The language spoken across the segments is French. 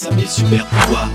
grâce à mes super pouvoirs.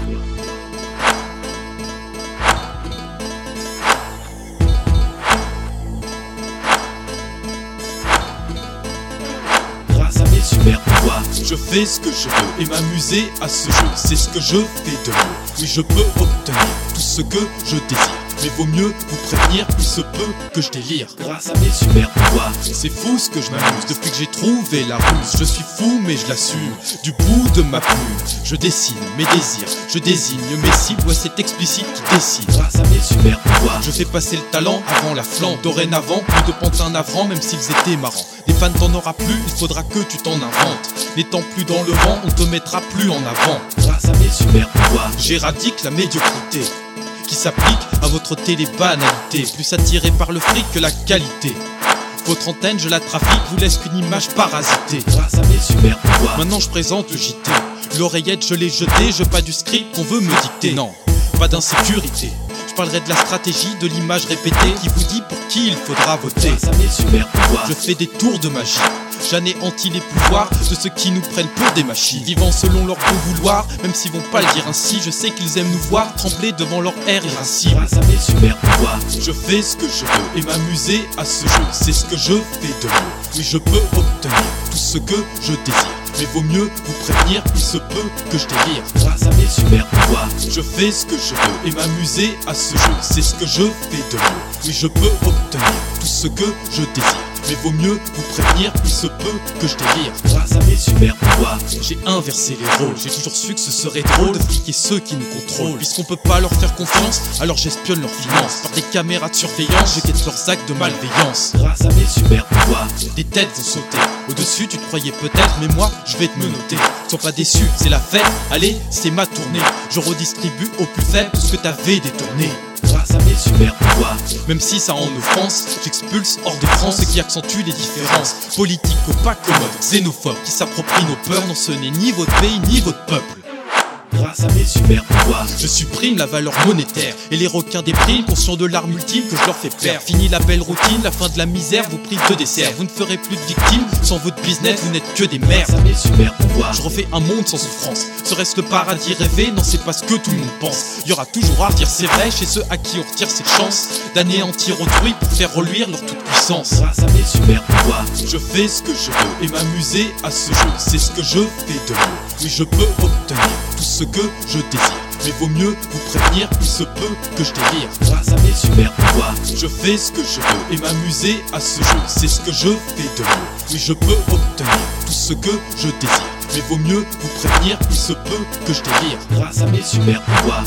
Grâce à mes super pouvoirs, je fais ce que je veux et m'amuser à ce jeu, c'est ce que je fais de mieux. Oui, je peux obtenir tout ce que je désire, mais vaut mieux vous prévenir, il se peut que je délire. grâce à mes super pouvoirs, C'est fou ce que je m'amuse depuis que j'ai trouvé la ruse. Je suis fou mais je l'assume, du bout de ma plume je dessine mes désirs, je désigne mes cibles. Ouais, c'est explicite qui décide. grâce à mes super pouvoirs, Je fais passer le talent avant la flamme. Dorénavant, plus de pantins navrants, même s'ils étaient marrants. Des fans t'en auras plus, il faudra que tu t'en inventes. N'étant plus dans le vent, on te mettra plus en avant. grâce à mes super pouvoirs, J'éradique la médiocrité qui s'applique à votre télé-banalité, plus attiré par le fric que la qualité. Votre antenne, je la trafique, vous laisse qu'une image parasitée. grâce à mes super pouvoirs, Maintenant je présente le JT. L'oreillette je l'ai jetée, je pas du script qu'on veut me dicter. Non, pas d'insécurité. Je parlerai de la stratégie, de l'image répétée qui vous dit pour qui il faudra voter. grâce à mes super pouvoirs, Je fais des tours de magie, j'anéantis les pouvoirs de ceux qui nous prennent pour des machines. Vivant selon leur bon vouloir, même s'ils vont pas le dire ainsi, je sais qu'ils aiment nous voir trembler devant leur air irascible. grâce à mes super pouvoirs, Je fais ce que je veux et m'amuser à ce jeu, c'est ce que je fais de mieux. Oui, je peux obtenir tout ce que je désire, mais vaut mieux vous prévenir, il se peut que je délire. grâce à mes super pouvoirs, Je fais ce que je veux et m'amuser à ce jeu, c'est ce que je fais de mieux. Oui, je peux obtenir tout ce que je désire, mais vaut mieux vous prévenir, il se peut que je délire. grâce à mes super pouvoirs, J'ai inversé les rôles, j'ai toujours su que ce serait drôle de fliquer ceux qui nous contrôlent. Puisqu'on peut pas leur faire confiance, alors j'espionne leurs finances. Par des caméras de surveillance, je guette leurs actes de malveillance. grâce à mes super pouvoirs, Des têtes vont sauter, au-dessus tu te croyais peut-être, mais moi je vais te menotter. Sois pas déçu, c'est la fête, allez c'est ma tournée. Je redistribue aux plus faibles tout ce que t'avais détourné. grâce à mes super pouvoirs, Même si ça en offense, j'expulse hors de France ce qui accentue les différences. Politiques pas commodes, xénophobes, qui s'approprient nos peurs. Non, ce n'est ni votre pays ni votre peuple. grâce à mes super pouvoirs, Je supprime la valeur monétaire et les requins dépriment, conscients de l'arme ultime que je leur fais perdre. Fini la belle routine, la fin de la misère vous prive de dessert. Vous ne ferez plus de victimes, sans votre business vous n'êtes que des merdes. grâce à mes super pouvoirs, Je refais un monde sans souffrance. Serait-ce le paradis rêvé? Non, c'est pas ce que tout le monde pense. Il y aura toujours à redire c'est vrai chez ceux à qui on retire cette chance d'anéantir autrui pour faire reluire leur toute-puissance. grâce à mes super pouvoirs, Je fais ce que je veux et m'amuser à ce jeu, c'est ce que je fais de mieux. Oui, je peux obtenir tout ce que je désire, mais vaut mieux vous prévenir, il se peut que je délire. grâce à mes super pouvoirs, Je fais ce que je veux et m'amuser à ce jeu, c'est ce que je fais de mieux. Oui, je peux obtenir tout ce que je désire, mais vaut mieux vous prévenir, il se peut que je délire. grâce à mes super pouvoirs,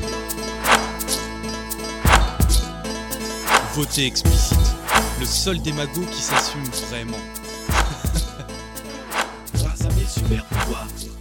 Votez explicite, le seul démago qui s'assume vraiment. grâce à mes super pouvoirs.